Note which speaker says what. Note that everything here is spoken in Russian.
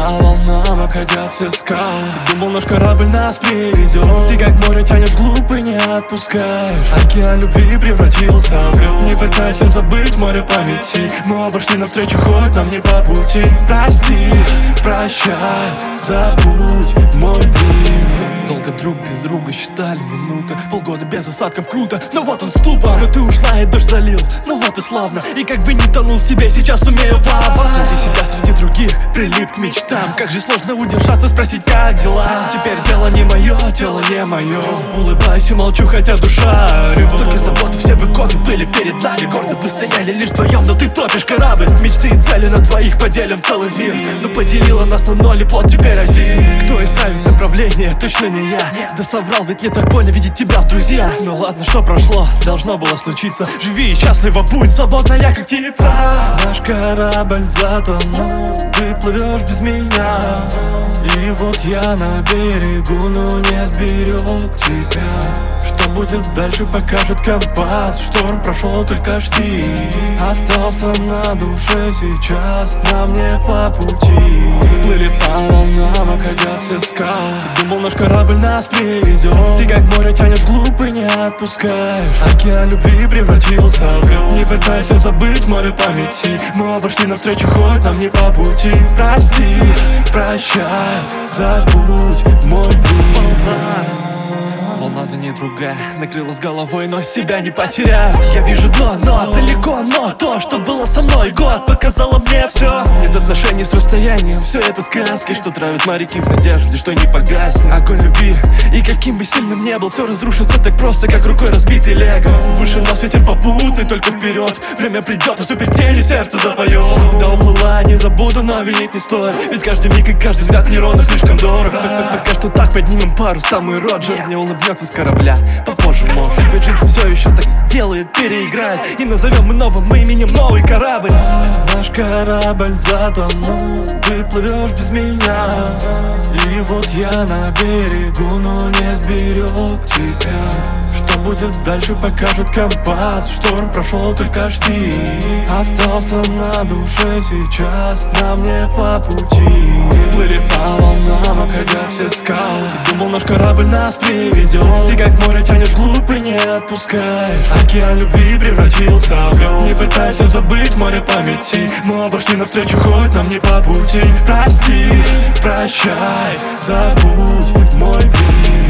Speaker 1: по волнам, обходя все скалы. Ты думал, наш корабль нас приведет. Ты как море тянешь вглубь и не отпускаешь. Океан любви превратился в лед. Не пытайся забыть море памяти. Мы обошли навстречу, хоть нам не по пути. Прости, прощай, забудь мой мир. Долго друг без друга считали минуты. Полгода без осадков круто, но вот он ступор. Но ты ушла и дождь залил, ну вот и славно. И как бы не тонул в тебе, сейчас умею плавать. Найди себя среди других, прилип к мечтам. Как же сложно удержаться, спросить, как дела. Теперь дело не мое, тело не мое. Улыбаюсь и молчу, хотя душа орёт. Столько забот, все выкоты были перед нами. Гордо бы стояли лишь вдвоем, но ты топишь корабль. Мечты и цели на двоих поделим целый мир. Но поделила нас на ноль, и плод теперь один. Кто исправит направление, точно не я. Да соврал, ведь не так больно видеть тебя в друзья. Ну ладно, что прошло, должно было случиться. Живи и счастливо будь, свободная как птица. Наш корабль затонул, ты плывешь без меня. И вот я на берегу, но не сберег тебя. Что будет дальше, покажет компас. Шторм прошел, только жди. Остался на душе сейчас, нам не по пути. Плыли по волнам, обходя все скалы. Думал, наш корабль нас приведет. Ты как море тянешь вглубь и не отпускаешь. Океан любви превратился в лед. Не пытайся забыть море памяти. Мы обошли навстречу, хоть нам не по пути. Прости, прощай, забудь мой мир. Волна за ней другая, накрыла с головой, но себя не потеряю. Я вижу дно, но далеко, но то, что было со мной год, показало мне все. Нет отношений с расстоянием, все это сказки, что травят моряки в надежде, что не погаснет огонь любви. И каким бы сильным не был, все разрушится так просто, как рукой разбитый лего. Выше нас ветер попутный, только вперед. Время придет, наступит тень и сердце запоет. Да уплыла, не забуду, но винить не стоит. Ведь каждый миг и каждый взгляд неровно слишком дорог. Пока что так поднимем парус, там и Роджер не улыбнется с корабля, попозже может. Ведь жизнь все еще так сделает, переиграет. И назовем мы новым именем новый корабль. Наш корабль затонул, ты плывешь без меня. И вот я на берегу, но не сберег тебя. Что будет дальше, покажет компас. Шторм прошел, только жди. Остался на душе сейчас, нам не по пути. Плыли по волнам, обходя все скалы. Думал, наш корабль нас приведет. Ты как море тянешь вглубь и не отпускаешь. Океан любви превратился в лед. Не пытайся забыть море памяти. Мы обошли навстречу, хоть нам не по пути. Прости, прощай, забудь мой мир.